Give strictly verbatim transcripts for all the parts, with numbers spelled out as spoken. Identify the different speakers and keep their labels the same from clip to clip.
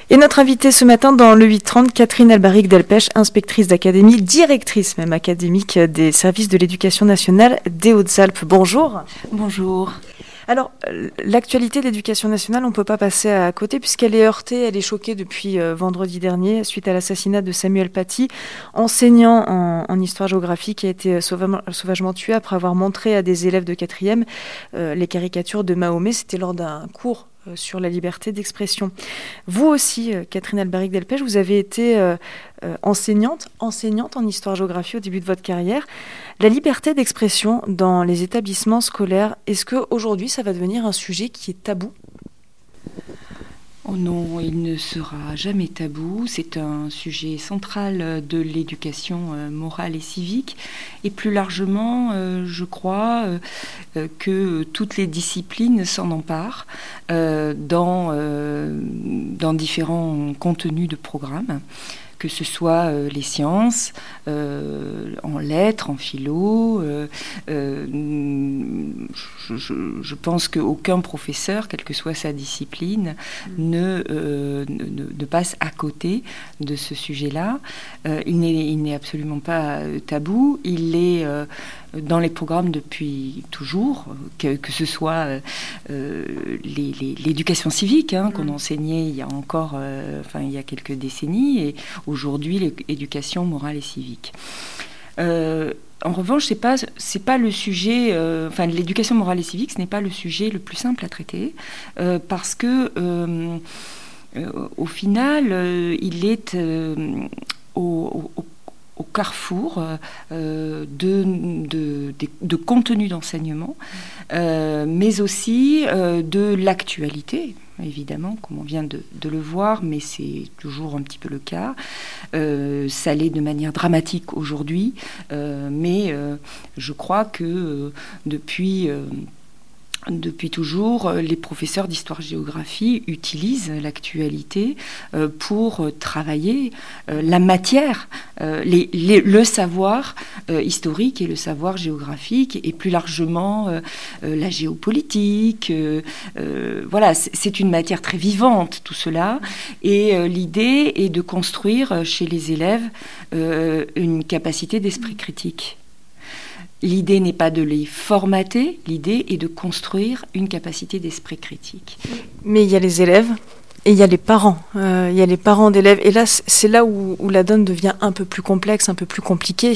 Speaker 1: Et notre invitée ce matin dans le huit trente, Catherine Albaric-Delpech, inspectrice d'académie, directrice même académique des services de l'éducation nationale des Hautes-Alpes. Bonjour.
Speaker 2: Bonjour.
Speaker 1: Alors, l'actualité de l'éducation nationale, on ne peut pas passer à côté puisqu'elle est heurtée, elle est choquée depuis euh, vendredi dernier suite à l'assassinat de Samuel Paty, enseignant en, en histoire-géographie qui a été sauvagement, sauvagement tué après avoir montré à des élèves de quatrième euh, les caricatures de Mahomet. C'était lors d'un cours euh, sur la liberté d'expression. Vous aussi, euh, Catherine Albaric-Delpech, vous avez été euh, euh, enseignante, enseignante en histoire-géographie au début de votre carrière. La liberté d'expression dans les établissements scolaires, est-ce qu'aujourd'hui ça va devenir un sujet qui est tabou ?
Speaker 2: Oh non, il ne sera jamais tabou. C'est un sujet central de l'éducation morale et civique. Et plus largement, euh, je crois euh, que toutes les disciplines s'en emparent euh, dans, euh, dans différents contenus de programmes, que ce soit euh, les sciences, euh, en lettres, en philo. Euh, euh, je, je, je pense qu'aucun professeur, quelle que soit sa discipline, mmh. ne, euh, ne, ne passe à côté de ce sujet-là. Euh, il n'est, il n'est absolument pas tabou. Il est euh, dans les programmes depuis toujours, que, que ce soit euh, les, les, l'éducation civique hein, mmh. qu'on enseignait il y a encore, euh, enfin il y a quelques décennies, et aujourd'hui l'éducation morale et civique. Euh, en revanche, c'est pas c'est pas le sujet. Euh, enfin, l'éducation morale et civique, ce n'est pas le sujet le plus simple à traiter euh, parce que euh, euh, au final, euh, il est euh, au, au au carrefour euh, de, de, de, de contenu d'enseignement, euh, mais aussi euh, de l'actualité, évidemment, comme on vient de, de le voir, mais c'est toujours un petit peu le cas. Euh, ça l'est de manière dramatique aujourd'hui, euh, mais euh, je crois que euh, depuis... Euh, Depuis toujours, les professeurs d'histoire-géographie utilisent l'actualité pour travailler la matière, les, les, le savoir historique et le savoir géographique, et plus largement la géopolitique. Voilà, c'est une matière très vivante, tout cela. Et l'idée est de construire chez les élèves une capacité d'esprit critique. L'idée n'est pas de les formater, l'idée est de construire une capacité d'esprit critique.
Speaker 1: Mais il y a les élèves et il y a les parents. Euh, il y a les parents d'élèves. Et là, c'est là où, où la donne devient un peu plus complexe, un peu plus compliquée.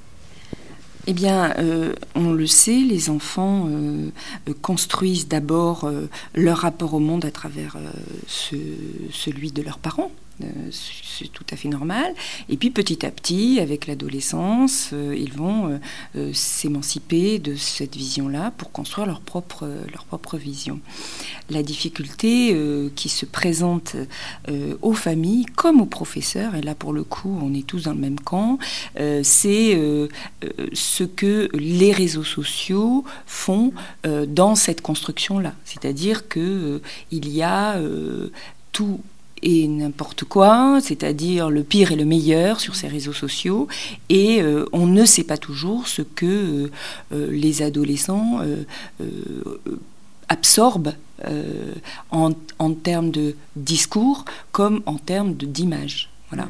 Speaker 2: Eh bien, euh, on le sait, les enfants euh, construisent d'abord euh, leur rapport au monde à travers euh, ce, celui de leurs parents. Euh, c'est tout à fait normal. Et puis petit à petit, avec l'adolescence, euh, ils vont euh, euh, s'émanciper de cette vision-là pour construire leur propre, euh, leur propre vision. La difficulté euh, qui se présente euh, aux familles comme aux professeurs, et là pour le coup on est tous dans le même camp, euh, c'est euh, euh, ce que les réseaux sociaux font euh, dans cette construction-là. C'est-à-dire qu'il euh, y a euh, tout et n'importe quoi, c'est-à-dire le pire et le meilleur sur ces réseaux sociaux, et euh, on ne sait pas toujours ce que euh, les adolescents euh, euh, absorbent euh, en, en termes de discours comme en termes de, d'image. Voilà.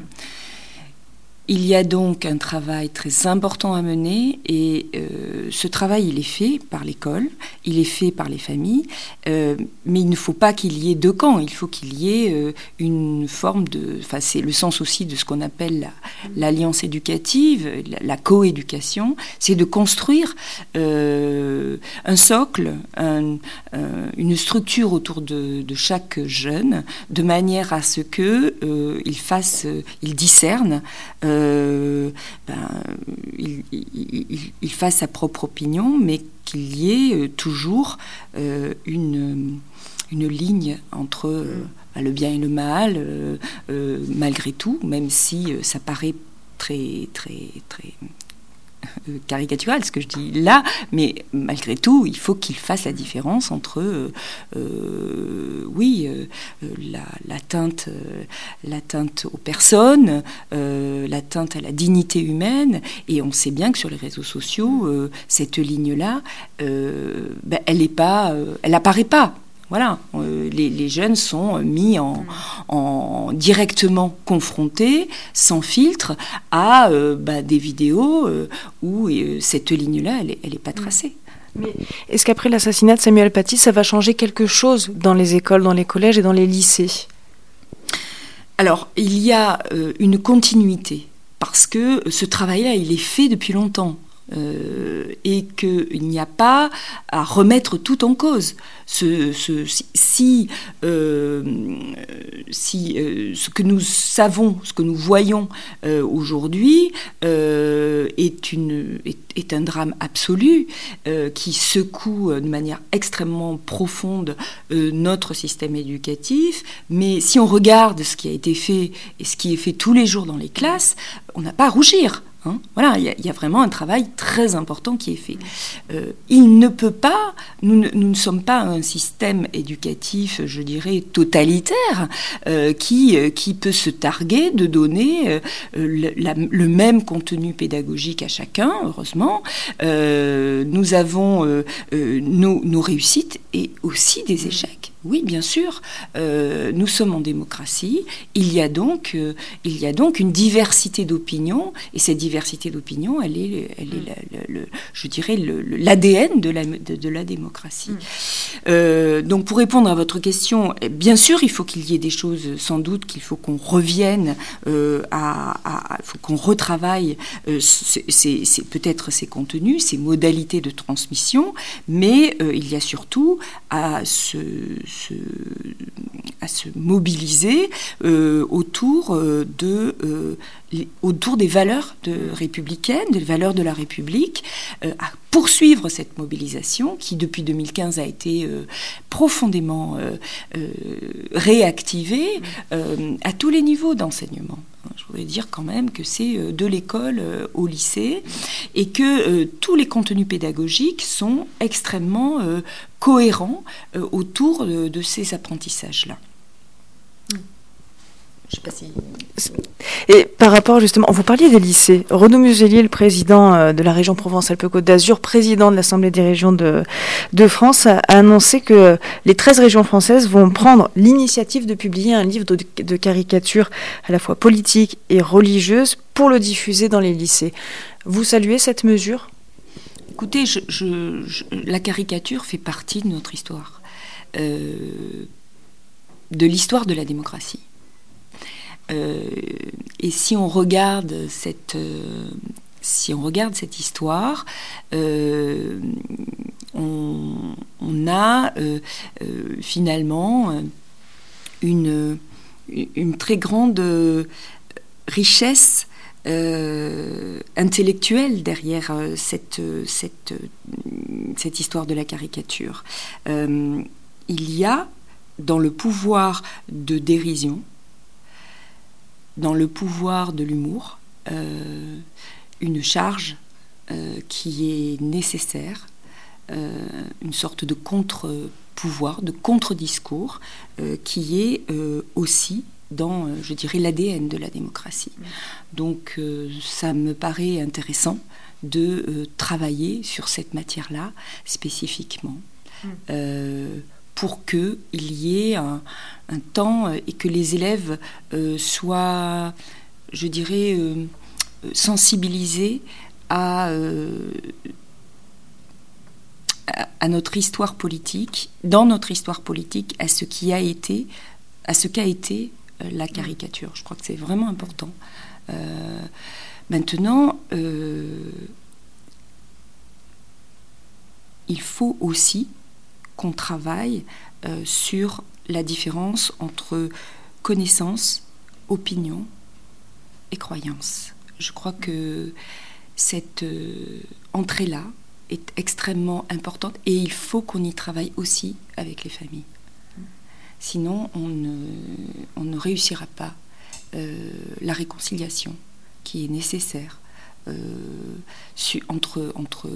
Speaker 2: Il y a donc un travail très important à mener, et euh, ce travail, il est fait par l'école, il est fait par les familles, euh, mais il ne faut pas qu'il y ait deux camps, il faut qu'il y ait euh, une forme de... Enfin, c'est le sens aussi de ce qu'on appelle la, l'alliance éducative, la, la coéducation, c'est de construire euh, un socle, un, un, une structure autour de, de chaque jeune, de manière à ce qu'il euh, fasse, il discerne, euh, Euh, ben, il, il, il fasse sa propre opinion, mais qu'il y ait euh, toujours euh, une, une ligne entre euh, le bien et le mal, euh, euh, malgré tout, même si euh, ça paraît très, très, très euh, caricatural ce que je dis là, mais malgré tout, il faut qu'il fasse la différence entre, euh, euh, oui, euh, la, l'atteinte, euh, l'atteinte aux personnes, euh, l'atteinte à la dignité humaine, et on sait bien que sur les réseaux sociaux, euh, cette ligne-là, euh, ben, elle est pas, euh, elle apparaît pas. Voilà, euh, les, les jeunes sont mis en, en directement confrontés, sans filtre, à euh, bah, des vidéos euh, où euh, cette ligne-là, elle n'est pas tracée.
Speaker 1: Mais est-ce qu'après l'assassinat de Samuel Paty, ça va changer quelque chose dans les écoles, dans les collèges et dans les lycées ?
Speaker 2: Alors, il y a euh, une continuité, parce que ce travail-là, il est fait depuis longtemps. Euh, et qu'il n'y a pas à remettre tout en cause. Ce, ce, si euh, si euh, ce que nous savons, ce que nous voyons euh, aujourd'hui euh, est, une, est, est un drame absolu euh, qui secoue de manière extrêmement profonde euh, notre système éducatif. Mais si on regarde ce qui a été fait et ce qui est fait tous les jours dans les classes, on n'a pas à rougir. Hein, voilà, il y, y a vraiment un travail très important qui est fait. Euh, il ne peut pas, nous ne, nous ne sommes pas un système éducatif, je dirais, totalitaire, euh, qui, euh, qui peut se targuer de donner euh, le, la, le même contenu pédagogique à chacun, heureusement. Euh, nous avons euh, euh, nos, nos réussites et aussi des échecs. Oui, bien sûr, euh, nous sommes en démocratie. Il y a donc, euh, il y a donc une diversité d'opinions, et cette diversité d'opinions, elle est, elle est, la, le, le, je dirais, le, le, l'A D N de la, de, de la démocratie. Mm. Euh, donc, pour répondre à votre question, bien sûr, il faut qu'il y ait des choses, sans doute, qu'il faut qu'on revienne euh, à, à, faut qu'on retravaille, euh, c'est, c'est, c'est peut-être ces contenus, ces modalités de transmission, mais euh, il y a surtout à se Se, à se mobiliser euh, autour euh, de euh, les, autour des valeurs de, républicaines, des valeurs de la République, euh, à poursuivre cette mobilisation qui depuis deux mille quinze a été euh, profondément euh, euh, réactivée euh, à tous les niveaux d'enseignement. Je voudrais dire quand même que c'est de l'école au lycée et que euh, tous les contenus pédagogiques sont extrêmement euh, cohérents euh, autour de, de ces apprentissages-là. Je sais pas si...
Speaker 1: Et par rapport justement, vous parliez des lycées. Renaud Muselier, le président de la région Provence-Alpes-Côte d'Azur, président de l'Assemblée des régions de, de France, a annoncé que les treize régions françaises vont prendre l'initiative de publier un livre de, de caricatures à la fois politiques et religieuses pour le diffuser dans les lycées. Vous saluez cette mesure ?
Speaker 2: Écoutez, je, je, je, la caricature fait partie de notre histoire, euh, de l'histoire de la démocratie. Euh, et si on regarde cette, euh, si on regarde cette histoire, euh, on, on a euh, euh, finalement une, une très grande richesse euh, intellectuelle derrière cette, cette, cette histoire de la caricature. Euh, il y a dans le pouvoir de dérision, dans le pouvoir de l'humour, euh, une charge euh, qui est nécessaire, euh, une sorte de contre-pouvoir, de contre-discours, euh, qui est euh, aussi dans, je dirais, l'A D N de la démocratie. Donc, euh, ça me paraît intéressant de euh, travailler sur cette matière-là spécifiquement. Mm. Euh, pour qu'il y ait un, un temps et que les élèves euh, soient, je dirais, euh, sensibilisés à, euh, à, à notre histoire politique, dans notre histoire politique, à ce qui a été, à ce qu'a été euh, la caricature. Je crois que c'est vraiment important. Euh, maintenant, euh, il faut aussi qu'on travaille euh, sur la différence entre connaissance, opinion et croyance. Je crois que cette euh, entrée-là est extrêmement importante et il faut qu'on y travaille aussi avec les familles. Sinon, on ne, on ne réussira pas euh, la réconciliation qui est nécessaire euh, su, entre... entre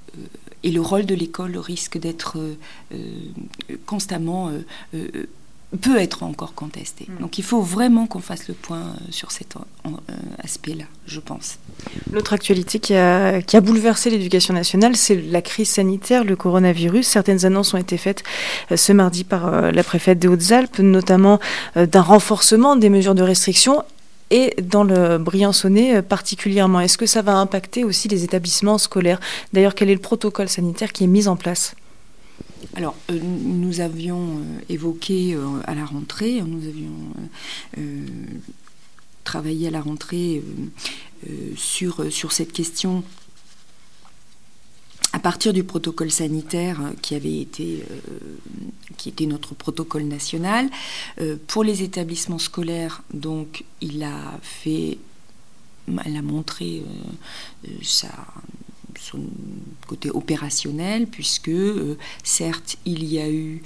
Speaker 2: et le rôle de l'école risque d'être euh, constamment euh, euh, peut être encore contesté. Mmh. Donc il faut vraiment qu'on fasse le point sur cet en, euh, aspect-là, je pense.
Speaker 1: L'autre actualité qui a, qui a bouleversé l'éducation nationale, c'est la crise sanitaire, le coronavirus. Certaines annonces ont été faites euh, ce mardi par euh, la préfète des Hautes-Alpes, notamment euh, d'un renforcement des mesures de restriction et dans le Briançonnais euh, particulièrement. Est-ce que ça va impacter aussi les établissements scolaires ? D'ailleurs, quel est le protocole sanitaire qui est mis en place ?
Speaker 2: Alors, euh, nous avions euh, évoqué euh, à la rentrée, nous avions euh, euh, travaillé à la rentrée euh, euh, sur, sur cette question à partir du protocole sanitaire euh, qui avait été, euh, qui était notre protocole national. Euh, pour les établissements scolaires, donc, il a fait, elle a montré euh, sa... son côté opérationnel, puisque euh, certes il y a eu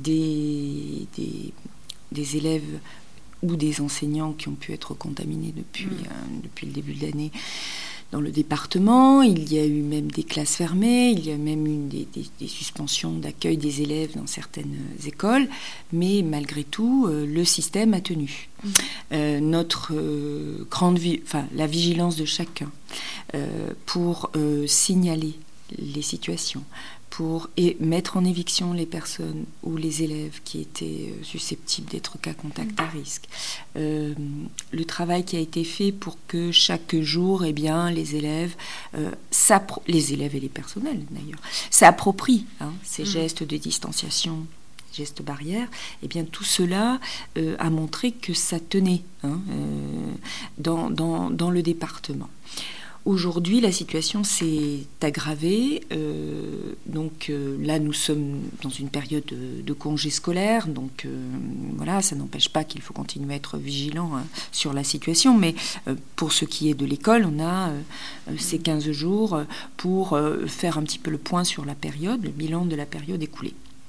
Speaker 2: des, des, des élèves ou des enseignants qui ont pu être contaminés depuis, mmh. euh, depuis le début de l'année dans le département, il y a eu même des classes fermées, il y a même eu des, des, des suspensions d'accueil des élèves dans certaines écoles, mais malgré tout, euh, le système a tenu. Mmh. Euh, notre euh, grande vi- enfin, la vigilance de chacun euh, pour euh, signaler les situations, pour et mettre en éviction les personnes ou les élèves qui étaient susceptibles d'être cas contact à risque. Euh, le travail qui a été fait pour que chaque jour, eh bien, les élèves, euh, les élèves et les personnels d'ailleurs, s'approprient hein, ces mmh. gestes de distanciation, gestes barrières, eh bien tout cela euh, a montré que ça tenait hein, euh, dans, dans, dans le département. Aujourd'hui, la situation s'est aggravée. Euh, donc euh, là, nous sommes dans une période de, de congé scolaire. Donc euh, voilà, ça n'empêche pas qu'il faut continuer à être vigilant hein, sur la situation. Mais euh, pour ce qui est de l'école, on a euh, ces quinze jours pour euh, faire un petit peu le point sur la période, le bilan de la période écoulée.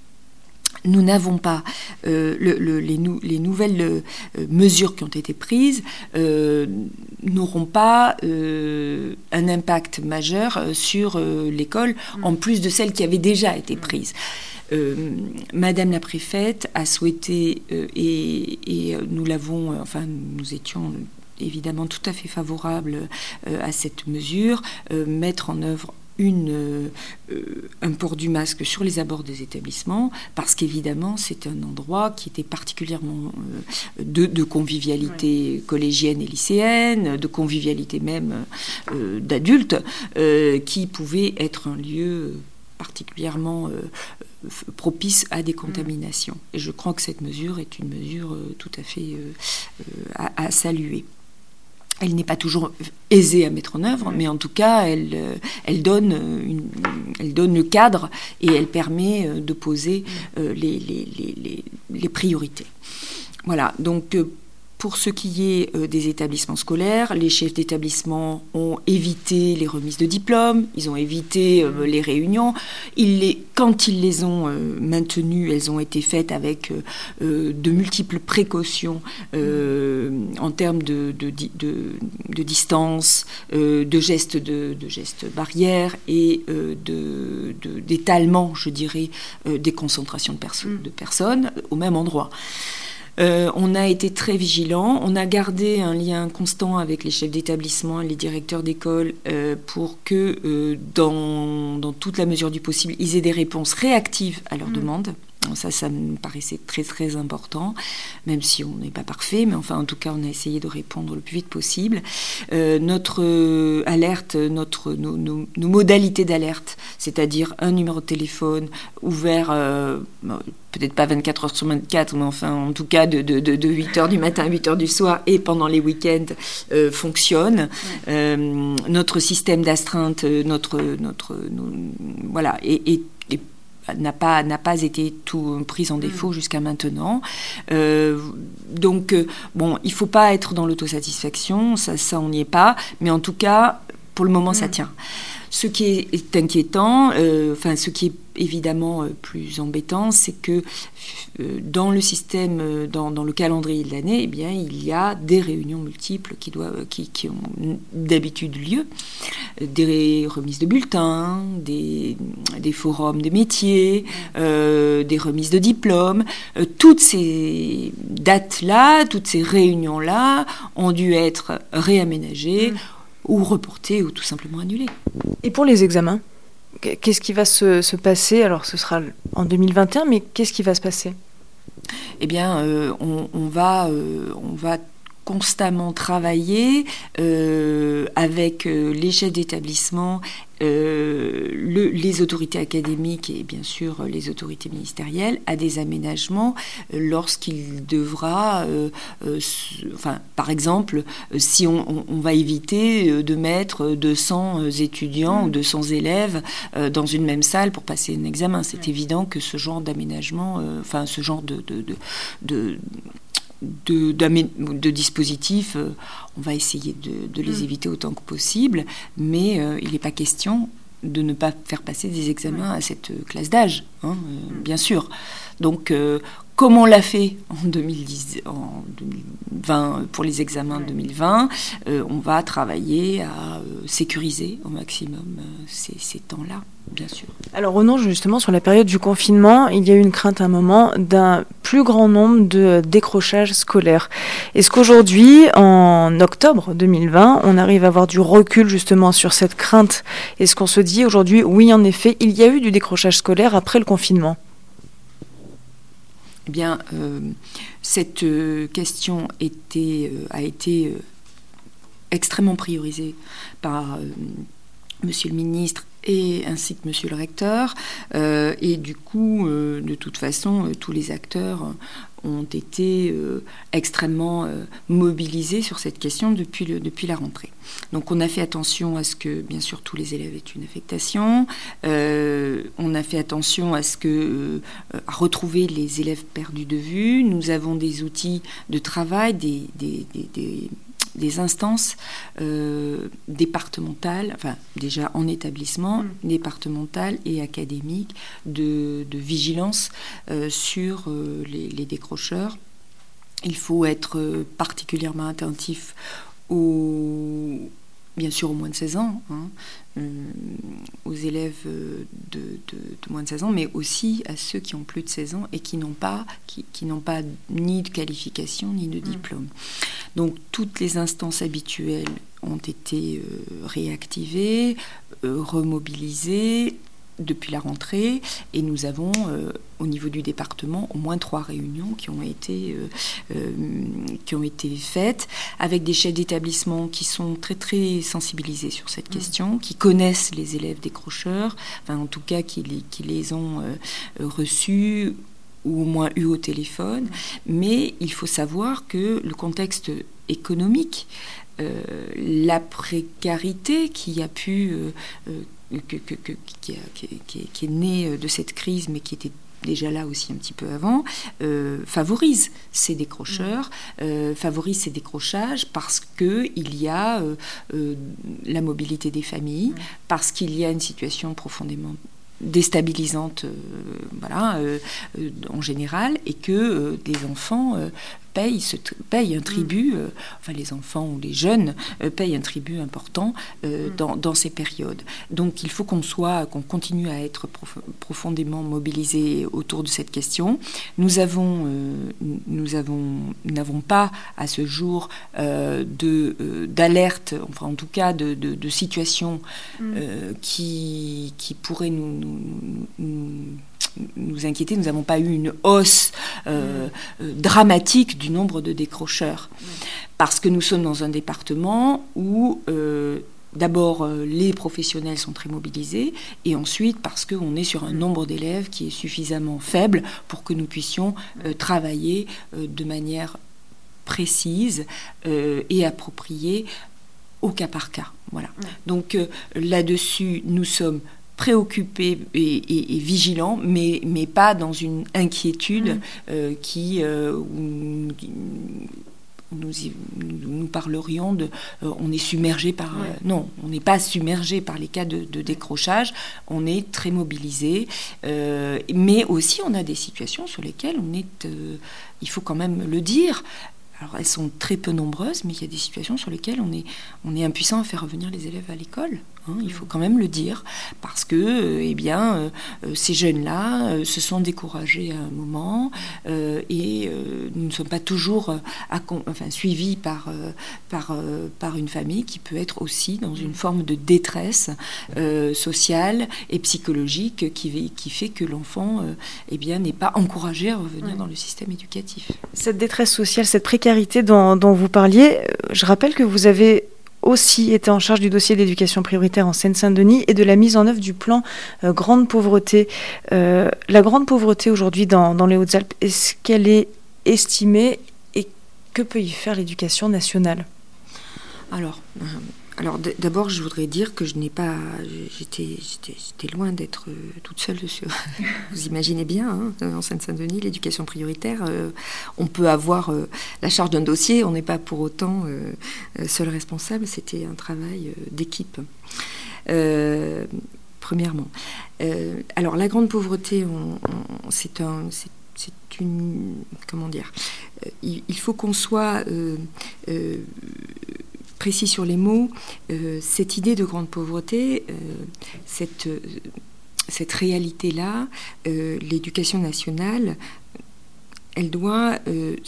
Speaker 2: Nous n'avons pas euh, le, le, les, nou, les nouvelles euh, mesures qui ont été prises euh, n'auront pas euh, un impact majeur sur euh, l'école, mmh. en plus de celles qui avaient déjà été prises. Euh, Madame la préfète a souhaité, euh, et, et nous l'avons, euh, enfin nous étions évidemment tout à fait favorables euh, à cette mesure, euh, mettre en œuvre Une, euh, un port du masque sur les abords des établissements, parce qu'évidemment, c'est un endroit qui était particulièrement euh, de, de convivialité ouais. collégienne et lycéenne, de convivialité même euh, d'adultes, euh, qui pouvait être un lieu particulièrement euh, propice à des contaminations. Et je crois que cette mesure est une mesure euh, tout à fait euh, euh, à, à saluer. Elle n'est pas toujours aisée à mettre en œuvre, mais en tout cas, elle, elle, donne, une, elle donne le cadre et elle permet de poser euh, les, les, les, les priorités. Voilà, donc pour ce qui est euh, des établissements scolaires, les chefs d'établissement ont évité les remises de diplômes, ils ont évité euh, les réunions. Ils les, quand ils les ont euh, maintenues, elles ont été faites avec euh, de multiples précautions euh, en termes de, de, de, de distance, euh, de gestes de, de gestes barrières et euh, de, de, d'étalement, je dirais, euh, des concentrations de, perso- de personnes au même endroit. Euh, on a été très vigilants, on a gardé un lien constant avec les chefs d'établissement et les directeurs d'école euh, pour que, euh, dans, dans toute la mesure du possible, ils aient des réponses réactives à leurs mmh. demandes. Ça, ça me paraissait très très important, même si on n'est pas parfait, mais enfin en tout cas on a essayé de répondre le plus vite possible. Euh, notre euh, alerte, notre, nos, nos, nos modalités d'alerte, c'est-à-dire un numéro de téléphone ouvert, euh, peut-être pas vingt-quatre heures sur vingt-quatre, mais enfin en tout cas de, de, de, de huit heures du matin à huit heures du soir et pendant les week-ends, euh, fonctionne. Ouais. Euh, notre système d'astreinte, notre, notre, nos, voilà, et, et n'a pas, n'a pas été tout pris en défaut mmh. jusqu'à maintenant. Euh, donc, euh, bon, il ne faut pas être dans l'autosatisfaction, ça, ça on n'y est pas, mais en tout cas, pour le moment, mmh. ça tient. ce qui est, est inquiétant, euh, enfin ce qui est évidemment euh, plus embêtant, c'est que euh, dans le système, euh, dans, dans le calendrier de l'année, eh bien, il y a des réunions multiples qui, doivent, qui, qui ont d'habitude lieu, des remises de bulletins, des, des forums de métiers, euh, des remises de diplômes. Euh, toutes ces dates-là, toutes ces réunions-là ont dû être réaménagées mmh. ou reportées ou tout simplement annulées.
Speaker 1: Et pour les examens ? Qu'est-ce qui va se, se passer ? Alors, ce sera en deux mille vingt et un, mais qu'est-ce qui va se passer ?
Speaker 2: Eh bien, euh, on, on, va, euh, on va constamment travailler euh, avec euh, les chefs d'établissement, euh, le, les autorités académiques et bien sûr les autorités ministérielles à des aménagements euh, lorsqu'il devra, euh, euh, enfin, par exemple, euh, si on, on, on va éviter euh, de mettre deux cents étudiants mmh. ou deux cents élèves euh, dans une même salle pour passer un examen. C'est mmh. évident que ce genre d'aménagement, euh, enfin ce genre de, de, de, de De, de dispositifs, euh, on va essayer de, de les éviter autant que possible, mais euh, il n'est pas question de ne pas faire passer des examens à cette classe d'âge, hein, euh, bien sûr. Donc, euh, comme on l'a fait en deux mille dix, en deux mille vingt pour les examens de deux mille vingt, euh, on va travailler à euh, sécuriser au maximum euh, ces, ces temps-là, bien sûr.
Speaker 1: Alors revenons justement sur la période du confinement. Il y a eu une crainte à un moment d'un plus grand nombre de décrochages scolaires. Est-ce qu'aujourd'hui, en octobre deux mille vingt, on arrive à avoir du recul justement sur cette crainte ? Est-ce qu'on se dit aujourd'hui, oui, en effet, il y a eu du décrochage scolaire après le confinement ?
Speaker 2: Eh bien, euh, cette euh, question était, euh, a été euh, extrêmement priorisée par euh, Monsieur le ministre et ainsi que Monsieur le recteur. Euh, et du coup, euh, de toute façon, euh, tous les acteurs ont été euh, extrêmement euh, mobilisés sur cette question depuis, le, depuis la rentrée. Donc on a fait attention à ce que, bien sûr, tous les élèves aient une affectation. Euh, on a fait attention à ce que euh, à retrouver les élèves perdus de vue. Nous avons des outils de travail, des, des, des, des des instances euh, départementales, enfin déjà en établissement, mmh. départementales et académiques, de, de vigilance euh, sur euh, les, les décrocheurs. Il faut être euh, particulièrement attentif aux, bien sûr aux moins de seize ans, hein, euh, aux élèves de, de, de moins de seize ans, mais aussi à ceux qui ont plus de seize ans et qui n'ont pas, qui, qui n'ont pas ni de qualification ni de diplôme. Mmh. Donc toutes les instances habituelles ont été euh, réactivées, euh, remobilisées depuis la rentrée, et nous avons euh, au niveau du département au moins trois réunions qui ont été euh, euh, qui ont été faites avec des chefs d'établissement qui sont très très sensibilisés sur cette question, qui connaissent les élèves décrocheurs, enfin en tout cas qui les, qui les ont euh, reçus ou au moins eu au téléphone. Mais il faut savoir que le contexte économique, euh, la précarité qui a pu euh, euh, Que, que, que, qui, a, qui, qui, qui est née de cette crise, mais qui était déjà là aussi un petit peu avant, euh, favorise ces décrocheurs, euh, favorise ces décrochages parce qu'il y a euh, euh, la mobilité des familles, parce qu'il y a une situation profondément déstabilisante euh, voilà, euh, euh, en général, et que euh, des enfants euh, payent, se, payent un tribut, euh, enfin les enfants ou les jeunes euh, payent un tribut important euh, mm. dans, dans ces périodes. Donc il faut qu'on soit, qu'on continue à être prof, profondément mobilisés autour de cette question. Nous avons, euh, nous avons, nous n'avons pas à ce jour euh, de euh, d'alerte, enfin en tout cas de, de, de situation mm. euh, qui qui pourrait nous, nous, nous nous inquiéter. Nous n'avons pas eu une hausse euh, euh, dramatique du nombre de décrocheurs, parce que nous sommes dans un département où euh, d'abord euh, les professionnels sont très mobilisés, et ensuite parce qu'on est sur un nombre d'élèves qui est suffisamment faible pour que nous puissions euh, travailler euh, de manière précise euh, et appropriée au cas par cas. Voilà. Donc euh, là-dessus, nous sommes préoccupés et, et, et vigilants, mais, mais pas dans une inquiétude mmh. euh, qui, euh, nous, y, nous parlerions de... Euh, on est submergé par... Ouais. Euh, non, on n'est pas submergé par les cas de, de décrochage, on est très mobilisé, euh, mais aussi on a des situations sur lesquelles on est... Euh, il faut quand même le dire. Alors, elles sont très peu nombreuses, mais il y a des situations sur lesquelles on est, on est impuissant à faire revenir les élèves à l'école. Hein, il faut quand même le dire, parce que euh, eh bien, euh, ces jeunes-là euh, se sont découragés à un moment euh, et euh, nous ne sommes pas toujours euh, accom- enfin, suivis par, euh, par, euh, par une famille qui peut être aussi dans une forme de détresse euh, sociale et psychologique qui, qui fait que l'enfant euh, eh bien, n'est pas encouragé à revenir ouais. dans le système éducatif.
Speaker 1: Cette détresse sociale, cette précarité dont, dont vous parliez, je rappelle que vous avez aussi été en charge du dossier d'éducation prioritaire en Seine-Saint-Denis et de la mise en œuvre du plan euh, Grande Pauvreté. Euh, la grande pauvreté aujourd'hui dans, dans les Hautes-Alpes, est-ce qu'elle est estimée et que peut y faire l'éducation nationale ?
Speaker 2: Alors, euh, alors d- d'abord, je voudrais dire que je n'ai pas, j'étais, j'étais, j'étais loin d'être euh, toute seule sur. Vous imaginez bien, hein, en Seine-Saint-Denis, l'éducation prioritaire, euh, on peut avoir euh, la charge d'un dossier, on n'est pas pour autant euh, seul responsable. C'était un travail euh, d'équipe. Euh, premièrement, euh, alors la grande pauvreté, on, on, c'est un, c'est, c'est une, comment dire, euh, il, il faut qu'on soit euh, euh, précis sur les mots. Euh, cette idée de grande pauvreté, euh, cette, euh, cette réalité-là, euh, l'éducation nationale, elle doit euh,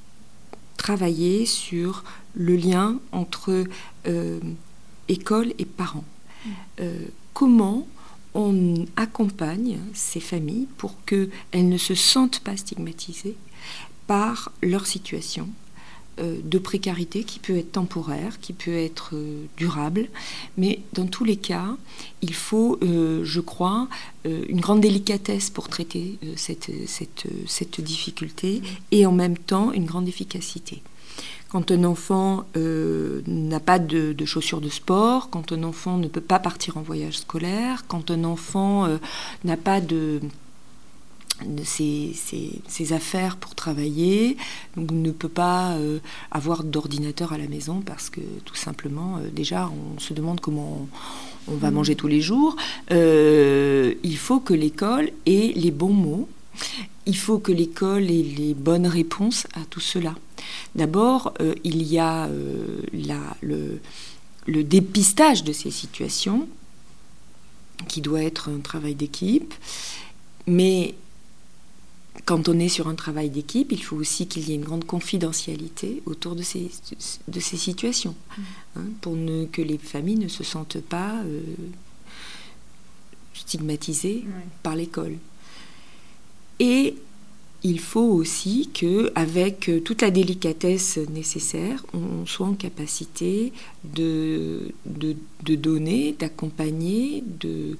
Speaker 2: travailler sur le lien entre euh, école et parents. Euh, comment on accompagne ces familles pour qu'elles ne se sentent pas stigmatisées par leur situation de précarité qui peut être temporaire, qui peut être euh, durable, mais dans tous les cas, il faut, euh, je crois, euh, une grande délicatesse pour traiter euh, cette, cette, cette difficulté et en même temps une grande efficacité. Quand un enfant euh, n'a pas de, de chaussures de sport, quand un enfant ne peut pas partir en voyage scolaire, quand un enfant euh, n'a pas de... de ses, ses, ses affaires pour travailler, donc ne peut pas euh, avoir d'ordinateur à la maison parce que tout simplement, euh, déjà, on se demande comment on, on va manger tous les jours. Euh, il faut que l'école ait les bons mots, il faut que l'école ait les bonnes réponses à tout cela. D'abord, euh, il y a euh, la, le, le dépistage de ces situations qui doit être un travail d'équipe, mais quand on est sur un travail d'équipe, il faut aussi qu'il y ait une grande confidentialité autour de ces, de ces situations, mmh. hein, pour ne, que les familles ne se sentent pas euh, stigmatisées mmh. par l'école. Et il faut aussi qu'avec toute la délicatesse nécessaire, on soit en capacité de, de, de donner, d'accompagner, de...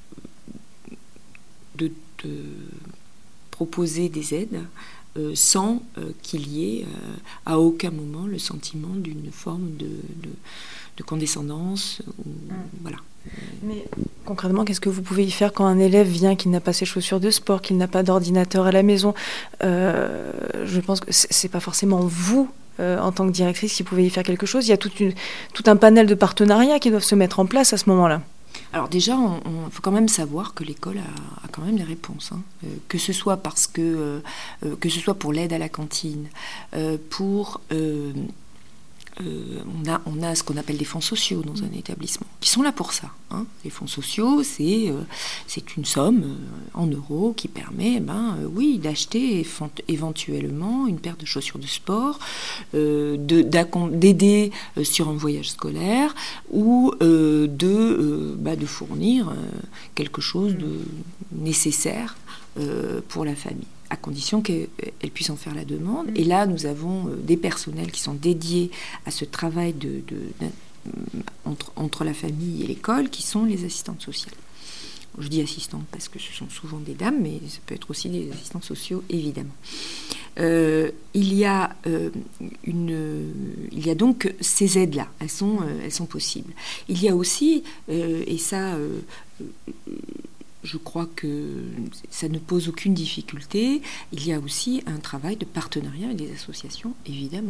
Speaker 2: de, de proposer des aides euh, sans euh, qu'il y ait euh, à aucun moment le sentiment d'une forme de, de, de condescendance. Ou, mmh. Voilà.
Speaker 1: Mais concrètement, qu'est-ce que vous pouvez y faire quand un élève vient, qu'il n'a pas ses chaussures de sport, qu'il n'a pas d'ordinateur à la maison ? euh, Je pense que c'est pas forcément vous, euh, en tant que directrice, qui pouvez y faire quelque chose. Il y a toute une, tout un panel de partenariats qui doivent se mettre en place à ce moment-là.
Speaker 2: Alors déjà, il faut quand même savoir que l'école a, a quand même des réponses, hein. euh, que ce soit parce que, euh, que ce soit pour l'aide à la cantine, euh, pour euh, euh, on a on a ce qu'on appelle des fonds sociaux dans un établissement, qui sont là pour ça, hein. Les fonds sociaux, c'est euh, c'est une somme euh, en euros qui permet, ben euh, oui, d'acheter éventuellement une paire de chaussures de sport, euh, de d'aider euh, sur un voyage scolaire ou euh, de euh, bah, de fournir euh, quelque chose de nécessaire euh, pour la famille, à condition qu'elle puisse en faire la demande. Et là, nous avons des personnels qui sont dédiés à ce travail de, de, de, entre, entre la famille et l'école, qui sont les assistantes sociales. Je dis assistantes parce que ce sont souvent des dames, mais ça peut être aussi des assistants sociaux, évidemment. Euh, il y a euh, une, il y a donc ces aides-là, elles sont, euh, elles sont possibles. Il y a aussi, euh, et ça... Euh, je crois que ça ne pose aucune difficulté. Il y a aussi un travail de partenariat avec des associations, évidemment.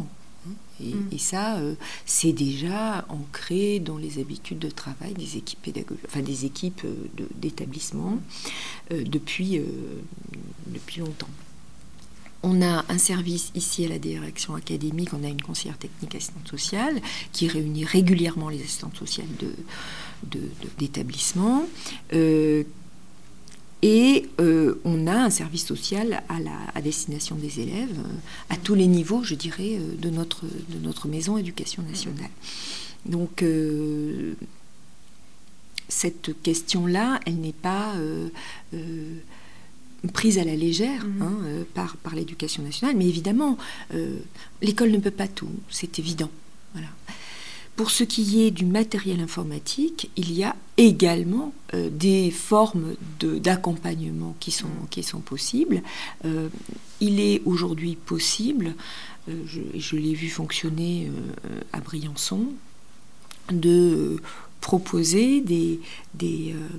Speaker 2: Et, mmh. et ça, euh, c'est déjà ancré dans les habitudes de travail des équipes pédagogiques, enfin des équipes de, d'établissement euh, depuis, euh, depuis longtemps. On a un service ici à la direction académique, on a une conseillère technique assistante sociale qui réunit régulièrement les assistantes sociales de, de, de, d'établissement. Euh, Et euh, on a un service social à, la, à destination des élèves, euh, à tous les niveaux, je dirais, euh, de, notre, de notre maison éducation nationale. Donc, euh, cette question-là, elle n'est pas euh, euh, prise à la légère mmh. hein, euh, par, par l'éducation nationale. Mais évidemment, euh, l'école ne peut pas tout, c'est évident. Voilà. Pour ce qui est du matériel informatique, il y a également euh, des formes de, d'accompagnement qui sont, qui sont possibles. Euh, il est aujourd'hui possible, euh, je, je l'ai vu fonctionner euh, à Briançon, de proposer des, des, euh,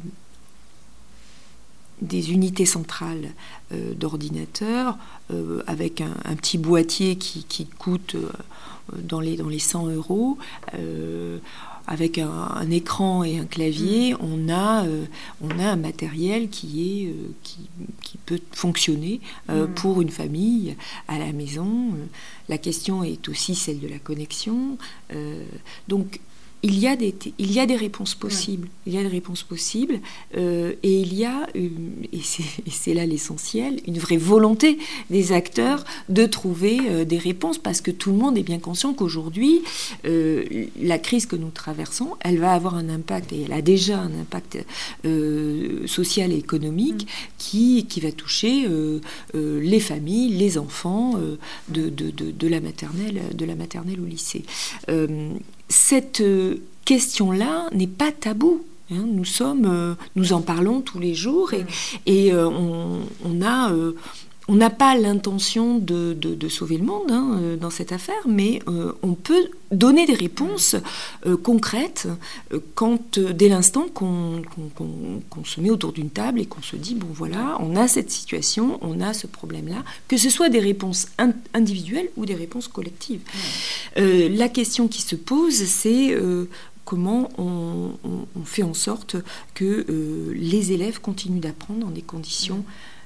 Speaker 2: des unités centrales euh, d'ordinateurs euh, avec un, un petit boîtier qui, qui coûte... Euh, Dans les, dans les cent euros, euh, avec un, un écran et un clavier, mmh. on, a, euh, on a un matériel qui, est, euh, qui, qui peut fonctionner euh, mmh. pour une famille à la maison. La question est aussi celle de la connexion. Euh, donc, il y a des, il y a des réponses possibles. Ouais. Il y a des réponses possibles euh, et il y a, une, et, c'est, et c'est là l'essentiel, une vraie volonté des acteurs de trouver euh, des réponses parce que tout le monde est bien conscient qu'aujourd'hui, euh, la crise que nous traversons, elle va avoir un impact, et elle a déjà un impact euh, social et économique mmh. qui, qui va toucher euh, euh, les familles, les enfants euh, de, de, de, de, la maternelle, de la maternelle au lycée. Euh, Cette question-là n'est pas tabou. Hein. Nous sommes, euh, nous en parlons tous les jours et, et euh, on, on a, euh, on n'a pas l'intention de, de, de sauver le monde hein, dans cette affaire, mais euh, on peut donner des réponses euh, concrètes euh, quand, euh, dès l'instant qu'on, qu'on, qu'on, qu'on se met autour d'une table et qu'on se dit bon voilà, on a cette situation, on a ce problème-là, que ce soit des réponses in- individuelles ou des réponses collectives. Ouais. Euh, la question qui se pose, c'est euh, comment on, on, on fait en sorte que euh, les élèves continuent d'apprendre dans des conditions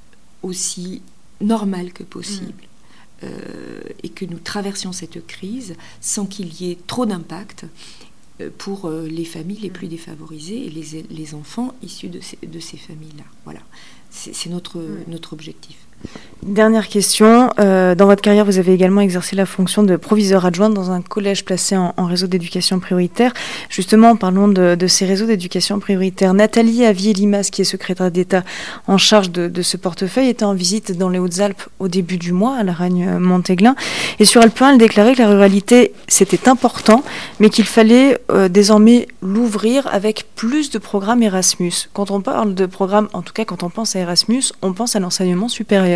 Speaker 2: aussi normales que possible. Mmh. Euh, et que nous traversions cette crise sans qu'il y ait trop d'impact euh, pour euh, les familles les plus défavorisées et les, les enfants issus de ces, de ces familles-là. Voilà, c'est, c'est notre, mmh. notre objectif.
Speaker 1: Dernière question. Euh, dans votre carrière, vous avez également exercé la fonction de proviseur adjointe dans un collège placé en, en réseau d'éducation prioritaire. Justement, parlons de, de ces réseaux d'éducation prioritaire. Nathalie Avier-Limas, qui est secrétaire d'État en charge de, de ce portefeuille, était en visite dans les Hautes-Alpes au début du mois, à Laragne-Montéglin. Et sur Alpes un, elle déclarait que la ruralité, c'était important, mais qu'il fallait euh, désormais l'ouvrir avec plus de programmes Erasmus. Quand on parle de programmes, en tout cas quand on pense à Erasmus, on pense à l'enseignement supérieur.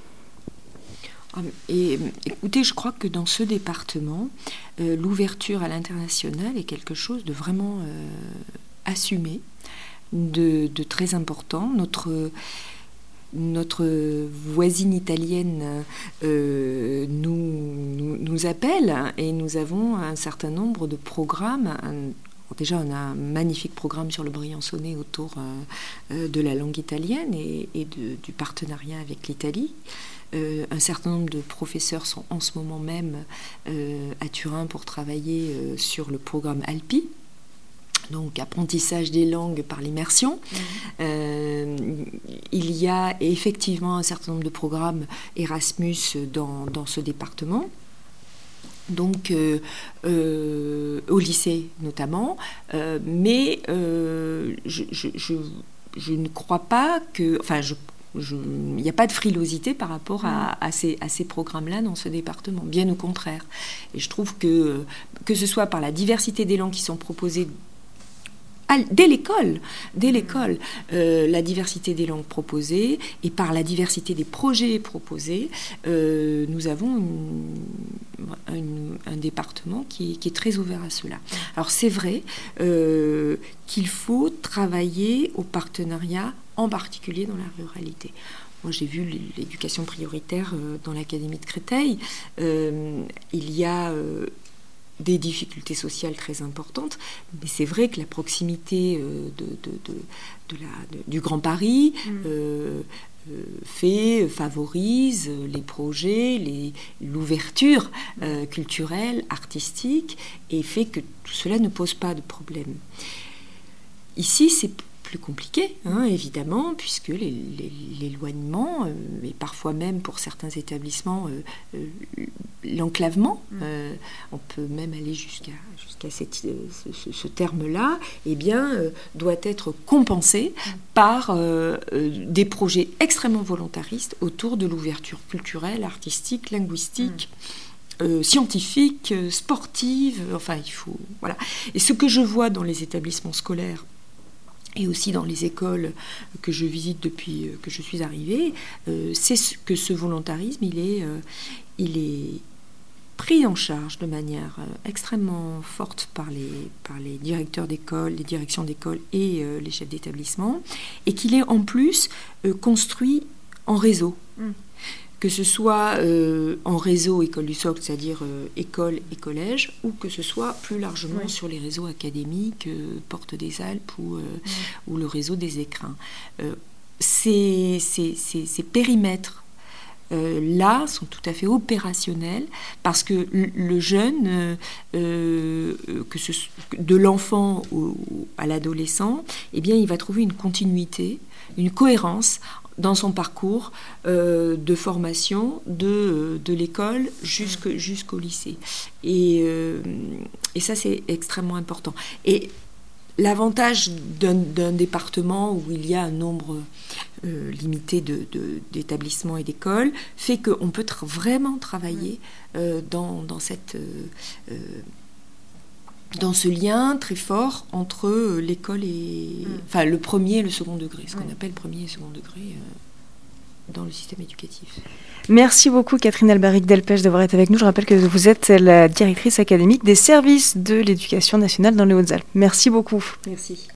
Speaker 2: Et écoutez, je crois que dans ce département, euh, l'ouverture à l'international est quelque chose de vraiment euh, assumé, de, de très important. Notre, notre voisine italienne euh, nous, nous, nous appelle et nous avons un certain nombre de programmes. Un, Déjà, on a un magnifique programme sur le Briançonnais autour euh, de la langue italienne et, et de, du partenariat avec l'Italie. Euh, un certain nombre de professeurs sont en ce moment même euh, à Turin pour travailler euh, sur le programme ALPI, donc apprentissage des langues par l'immersion. Mmh. Euh, il y a effectivement un certain nombre de programmes Erasmus dans, dans ce département. Donc euh, euh, au lycée notamment, euh, mais euh, je, je, je, je ne crois pas que... Enfin, je, je, il n'y a pas de frilosité par rapport à, à, ces, à ces programmes-là dans ce département, bien au contraire. Et je trouve que, que ce soit par la diversité des langues qui sont proposées dès l'école, dès l'école euh, la diversité des langues proposées et par la diversité des projets proposés, euh, nous avons une, une, un département qui, qui est très ouvert à cela. Alors c'est vrai euh, qu'il faut travailler au partenariat, en particulier dans la ruralité. moi j'ai vu l'éducation prioritaire euh, dans l'Académie de Créteil. Euh, il y a euh, des difficultés sociales très importantes, mais c'est vrai que la proximité euh, de, de, de, de la, de, du Grand Paris mmh. euh, euh, fait, favorise les projets, les, l'ouverture euh, culturelle, artistique, et fait que tout cela ne pose pas de problème. Ici, c'est plus compliqué, hein, évidemment, puisque les, les, l'éloignement, euh, et parfois même pour certains établissements, euh, euh, l'enclavement, euh, on peut même aller jusqu'à, jusqu'à cette, euh, ce, ce terme-là, eh bien, euh, doit être compensé par euh, euh, des projets extrêmement volontaristes autour de l'ouverture culturelle, artistique, linguistique, mm. euh, scientifique, euh, sportive, euh, enfin, il faut... Voilà. Et ce que je vois dans les établissements scolaires, et aussi dans les écoles que je visite depuis que je suis arrivée, euh, c'est que ce volontarisme, il est, euh, il est pris en charge de manière euh, extrêmement forte par les, par les directeurs d'école, les directions d'école et euh, les chefs d'établissement, et qu'il est en plus euh, construit en réseau. Mmh. Que ce soit euh, en réseau école du socle, c'est-à-dire euh, école et collège, ou que ce soit plus largement oui. sur les réseaux académiques, euh, Porte des Alpes ou, euh, oui. ou le réseau des Écrins. Euh, ces, ces, ces, ces périmètres euh, là sont tout à fait opérationnels parce que le jeune, euh, euh, que ce, de l'enfant au, à l'adolescent, eh bien, il va trouver une continuité, une cohérence dans son parcours euh, de formation de, de l'école jusqu'au, jusqu'au lycée. Et, euh, et ça, c'est extrêmement important. Et l'avantage d'un, d'un département où il y a un nombre euh, limité de, de, d'établissements et d'écoles fait qu'on peut tra- vraiment travailler euh, dans, dans cette... Euh, dans ce lien très fort entre l'école et... Mmh. Enfin, le premier et le second degré, ce qu'on mmh. appelle premier et second degré euh, dans le système éducatif.
Speaker 1: Merci beaucoup Catherine Albaric-Delpech d'avoir été avec nous. Je rappelle que vous êtes la directrice académique des services de l'éducation nationale dans les Hautes-Alpes. Merci beaucoup.
Speaker 2: Merci.